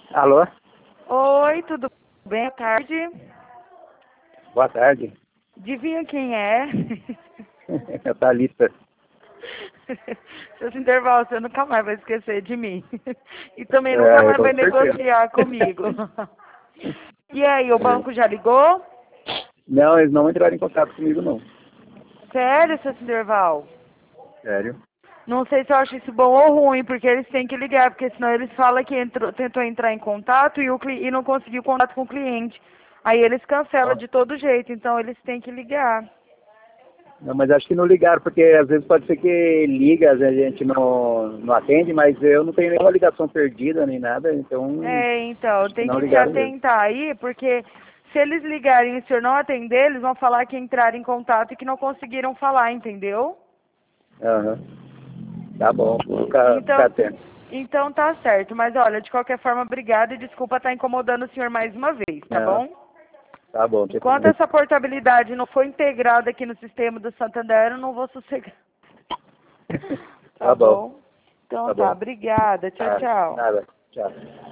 Alô? Oi, tudo bem? Boa tarde. Boa tarde. Adivinha quem é? É a Thalita. Seus intervalos, você nunca mais vai esquecer de mim. E também nunca É, mais com vai certeza. negociar comigo. E aí, o banco já ligou? Não, eles não entraram em contato comigo, não. Sério, seu intervalo? Sério? Não sei se eu acho isso bom ou ruim, porque eles têm que ligar, porque senão eles falam que tentou entrar em contato e não conseguiu contato com o cliente. Aí eles cancelam Ó. de todo jeito, então eles têm que ligar. Não, mas acho que não ligaram, porque às vezes pode ser que liga, às vezes a gente não atende, mas eu não tenho nenhuma ligação perdida nem nada, então É, então, acho que tem não que se ligaram mesmo. atentar aí, porque se eles ligarem e o senhor não atender, eles vão falar que entraram em contato e que não conseguiram falar, entendeu? Aham. Tá bom, vou ficar Então, atento. então tá certo. Mas olha, de qualquer forma, obrigada e desculpa estar incomodando o senhor mais uma vez, tá Ah, bom? tá bom, não tem Enquanto problema. essa portabilidade não for integrada aqui no sistema do Santander, eu não vou sossegar. Tá Tá bom, bom? Então tá tá, bom. obrigada. Tchau, Ah, tchau. nada. Tchau.